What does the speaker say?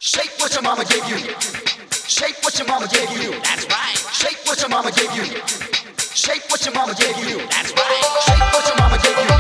Shake what your mama gave you. Shake what your mama gave you. That's right. Shake what your mama gave you. Shake what your mama gave you. That's right. Shake what your mama gave you.